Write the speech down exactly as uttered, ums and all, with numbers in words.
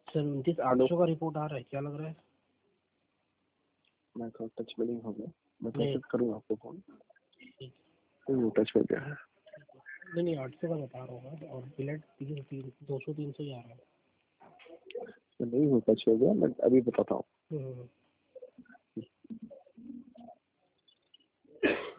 Sir उनतीस आठ सौ का रिपोर्ट आ रहा है, क्या लग रहा है? मैं तो टच में नहीं हो गया, मैं नहीं मैसेज करूँगा आपको फोन। ठीक नहीं टच में गया है। नहीं नहीं आठ सौ का बता रहा हूँ और बिलेट तीन तीन दो सौ तीन सौ ही आ रहा है। नहीं हो टच हो गया, मैं अभी बताता हूँ। हम्म।